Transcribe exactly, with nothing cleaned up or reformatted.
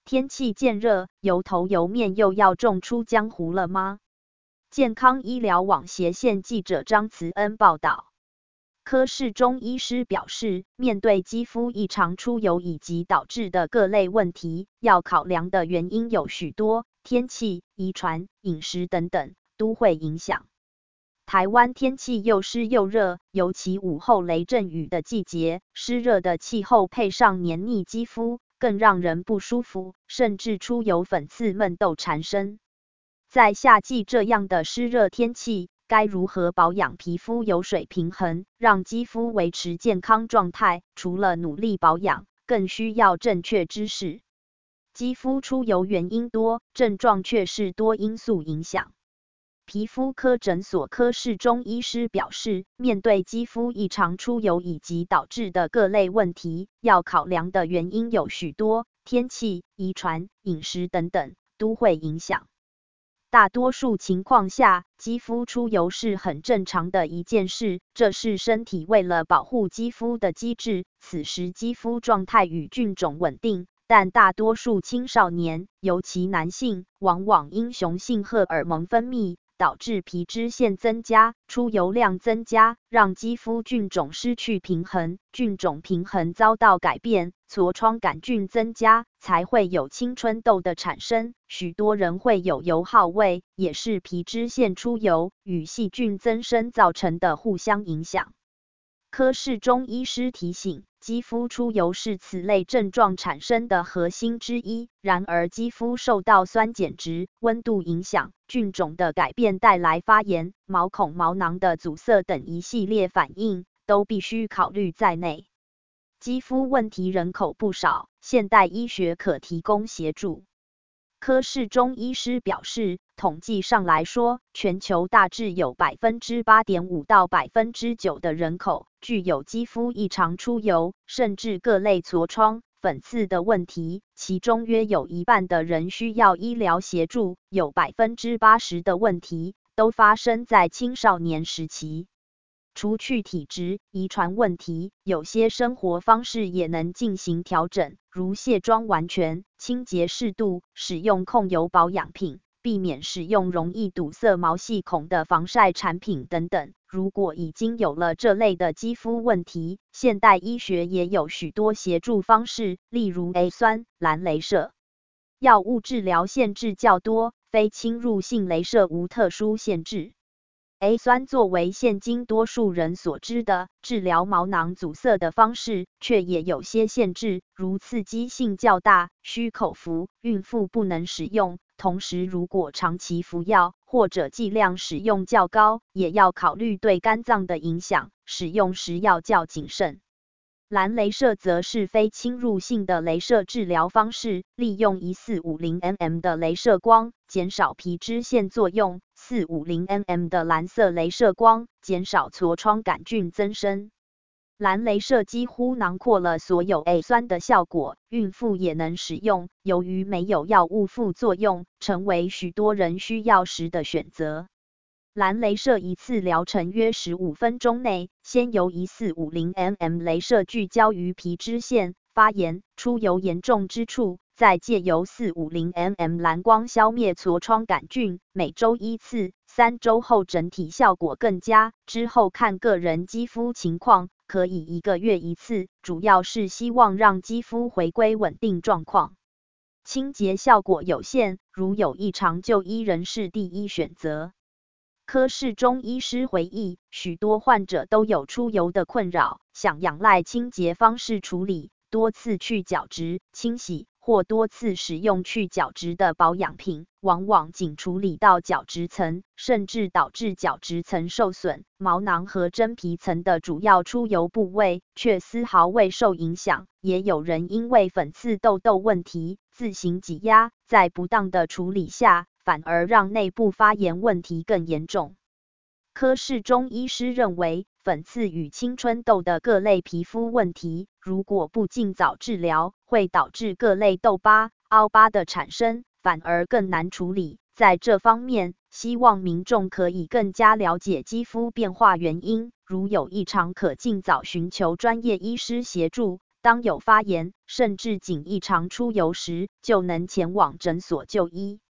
天气渐热，油头油面又要重出江湖了吗？健康医疗网斜线记者张慈恩报道。柯世忠医师表示，面对肌肤异常出油以及导致的各类问题，要考量的原因有许多，天气、遗传、饮食等等都会影响。台湾天气又湿又热，尤其午后雷阵雨的季节，湿热的气候配上黏腻肌肤，更让人不舒服，甚至出油粉刺闷痘缠身。在夏季这样的湿热天气，该如何保养皮肤油水平衡，让肌肤维持健康状态？除了努力保养，更需要正确知识。肌肤出油原因多，症状却是多因素影响。皮肤科诊所柯世忠医师表示，面对肌肤异常出油以及导致的各类问题，要考量的原因有许多，天气、遗传、饮食等等都会影响。大多数情况下，肌肤出油是很正常的一件事，这是身体为了保护肌肤的机制，此时肌肤状态与菌种稳定。但大多数青少年，尤其男性，往往因雄性荷尔蒙分泌，导致皮脂腺增加，出油量增加，让肌肤菌种失去平衡，菌种平衡遭到改变，痤疮杆菌增加，才会有青春痘的产生。许多人会有油耗味，也是皮脂腺出油与细菌增生造成的互相影响。柯世忠医师提醒，肌肤出油是此类症状产生的核心之一，然而肌肤受到酸碱值、温度影响，菌种的改变带来发炎、毛孔毛囊的阻塞等一系列反应，都必须考虑在内。肌肤问题人口不少，现代医学可提供协助。柯世忠医师表示，统计上来说，全球大致有 百分之八点五 到 百分之九 的人口具有肌肤异常出油，甚至各类痤疮、粉刺的问题，其中约有一半的人需要医疗协助，有 百分之八十 的问题都发生在青少年时期。除去体质、遗传问题，有些生活方式也能进行调整，如卸妆完全、清洁适度、使用控油保养品，避免使用容易堵塞毛细孔的防晒产品等等。如果已经有了这类的肌肤问题，现代医学也有许多协助方式，例如 A 酸、蓝雷射。药物治疗限制较多，非侵入性雷射无特殊限制。A 酸作为现今多数人所知的治疗毛囊阻塞的方式，却也有些限制，如刺激性较大，需口服，孕妇不能使用。同时，如果长期服药或者剂量使用较高，也要考虑对肝脏的影响，使用时要较谨慎。蓝雷射则是非侵入性的雷射治疗方式，利用一四五零纳米的雷射光，减少皮脂腺作用，四五零纳米的蓝色雷射光，减少痤疮杆菌增生。蓝雷射几乎囊括了所有 A 酸的效果，孕妇也能使用，由于没有药物副作用，成为许多人需要时的选择。蓝雷射一次疗程约十五分钟内，先由一四五零纳米雷射聚焦于皮脂腺发炎、出油严重之处，再借由四五零纳米蓝光消灭痤疮杆菌，每周一次，三周后整体效果更佳，之后看个人肌肤情况，可以一个月一次，主要是希望让肌肤回归稳定状况。清洁效果有限，如有异常就医仍是第一选择。柯世忠医师回忆，许多患者都有出油的困扰，想仰赖清洁方式处理，多次去角质、清洗或多次使用去角质的保养品，往往仅处理到角质层，甚至导致角质层受损，毛囊和真皮层的主要出油部位却丝毫未受影响。也有人因为粉刺痘痘问题自行挤压，在不当的处理下，反而让内部发炎问题更严重。柯世忠医师认为，粉刺与青春痘的各类皮肤问题，如果不尽早治疗，会导致各类痘疤、凹疤的产生，反而更难处理。在这方面，希望民众可以更加了解肌肤变化原因，如有异常可尽早寻求专业医师协助， 当有发炎，甚至仅异常出油时，就能前往诊所就医。